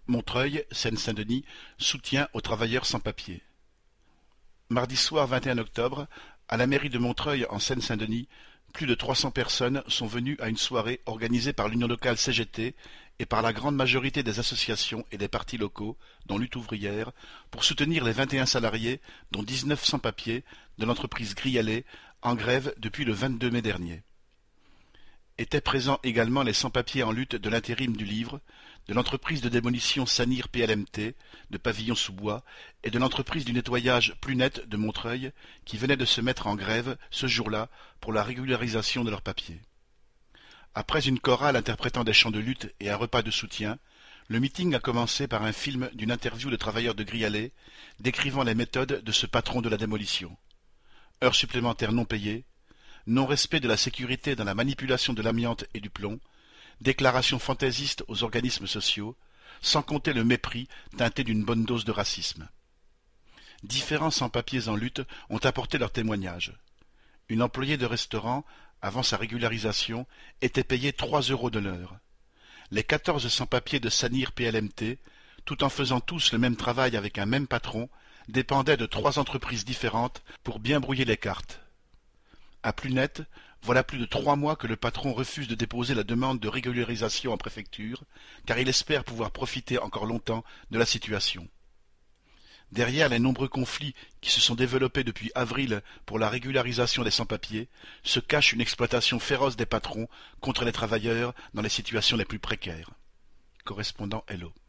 Montreuil, Seine-Saint-Denis, soutien aux travailleurs sans-papiers. Mardi soir 21 octobre, à la mairie de Montreuil en Seine-Saint-Denis, plus de 300 personnes sont venues à une soirée organisée par l'Union locale CGT et par la grande majorité des associations et des partis locaux, dont Lutte ouvrière, pour soutenir les 21 salariés, dont 19 sans-papiers, de l'entreprise Grialet, en grève depuis le 22 mai dernier. Étaient présents également les sans-papiers en lutte de l'intérim du livre, de l'entreprise de démolition Sanir PLMT, de Pavillon-sous-Bois, et de l'entreprise du nettoyage Plus Net de Montreuil, qui venaient de se mettre en grève ce jour-là pour la régularisation de leurs papiers. Après une chorale interprétant des chants de lutte et un repas de soutien, le meeting a commencé par un film d'une interview de travailleurs de Grialet, décrivant les méthodes de ce patron de la démolition. Heures supplémentaires non payées, non-respect de la sécurité dans la manipulation de l'amiante et du plomb, déclarations fantaisistes aux organismes sociaux, sans compter le mépris teinté d'une bonne dose de racisme. Différents sans-papiers en lutte ont apporté leur témoignage. Une employée de restaurant, avant sa régularisation, était payée 3 € de l'heure. Les 14 sans-papiers de Sanir PLMT, tout en faisant tous le même travail avec un même patron, dépendaient de 3 entreprises différentes pour bien brouiller les cartes. À Plus Net, voilà plus de 3 mois que le patron refuse de déposer la demande de régularisation en préfecture, car il espère pouvoir profiter encore longtemps de la situation. Derrière les nombreux conflits qui se sont développés depuis avril pour la régularisation des sans-papiers, se cache une exploitation féroce des patrons contre les travailleurs dans les situations les plus précaires. Correspondant Hello.